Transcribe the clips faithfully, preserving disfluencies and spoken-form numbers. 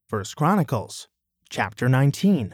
First Chronicles, chapter nineteen.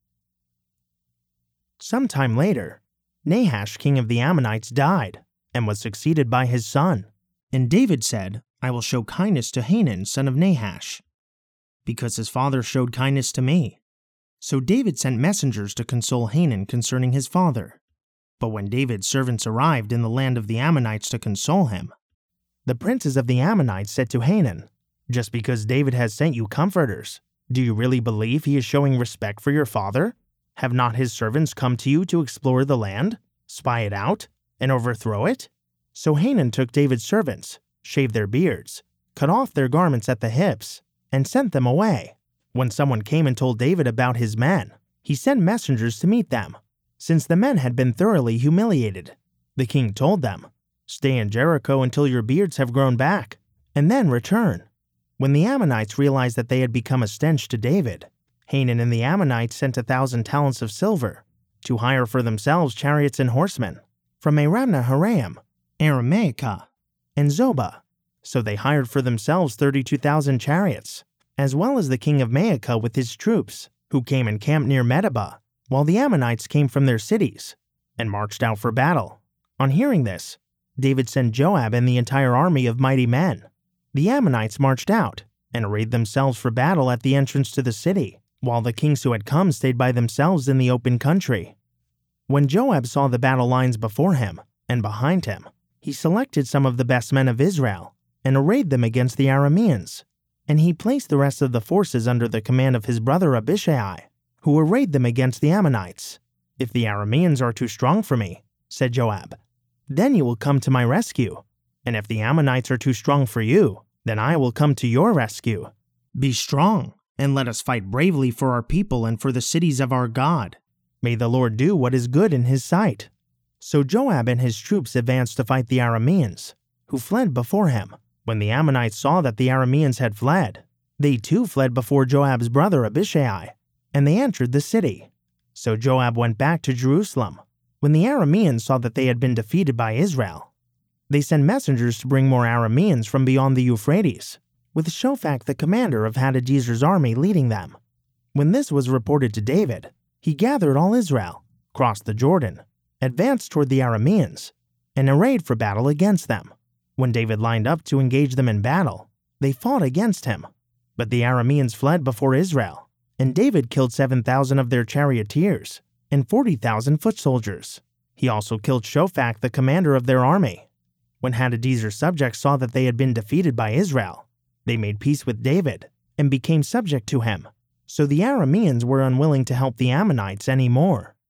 Sometime later, Nahash, king of the Ammonites, died and was succeeded by his son. And David said, I will show kindness to Hanun, son of Nahash, because his father showed kindness to me. So David sent messengers to console Hanun concerning his father. But when David's servants arrived in the land of the Ammonites to console him, the princes of the Ammonites said to Hanun, Just because David has sent you comforters, do you really believe he is showing respect for your father? Have not his servants come to you to explore the land, spy it out, and overthrow it? So Hanun took David's servants, shaved their beards, cut off their garments at the hips, and sent them away. When someone came and told David about his men, he sent messengers to meet them, since the men had been thoroughly humiliated. The king told them, Stay in Jericho until your beards have grown back, and then return. When the Ammonites realized that they had become a stench to David, Hanun and the Ammonites sent a thousand talents of silver to hire for themselves chariots and horsemen from Aram-naharaim, Aramaica, and Zobah. So they hired for themselves thirty-two thousand chariots, as well as the king of Maacah with his troops, who came and camped near Medeba, while the Ammonites came from their cities and marched out for battle. On hearing this, David sent Joab and the entire army of mighty men. The Ammonites marched out and arrayed themselves for battle at the entrance to the city, while the kings who had come stayed by themselves in the open country. When Joab saw the battle lines before him and behind him, he selected some of the best men of Israel and arrayed them against the Arameans, and he placed the rest of the forces under the command of his brother Abishai, who arrayed them against the Ammonites. If the Arameans are too strong for me, said Joab, then you will come to my rescue, and if the Ammonites are too strong for you, then I will come to your rescue. Be strong, and let us fight bravely for our people and for the cities of our God. May the Lord do what is good in his sight. So Joab and his troops advanced to fight the Arameans, who fled before him. When the Ammonites saw that the Arameans had fled, they too fled before Joab's brother Abishai, and they entered the city. So Joab went back to Jerusalem. When the Arameans saw that they had been defeated by Israel, they sent messengers to bring more Arameans from beyond the Euphrates, with Shophak the commander of Hadadezer's army leading them. When this was reported to David, he gathered all Israel, crossed the Jordan, advanced toward the Arameans, and arrayed for battle against them. When David lined up to engage them in battle, they fought against him. But the Arameans fled before Israel, and David killed seven thousand of their charioteers and forty thousand foot soldiers. He also killed Shophak the commander of their army. When Hadadezer's subjects saw that they had been defeated by Israel, they made peace with David and became subject to him. So the Arameans were unwilling to help the Ammonites any more.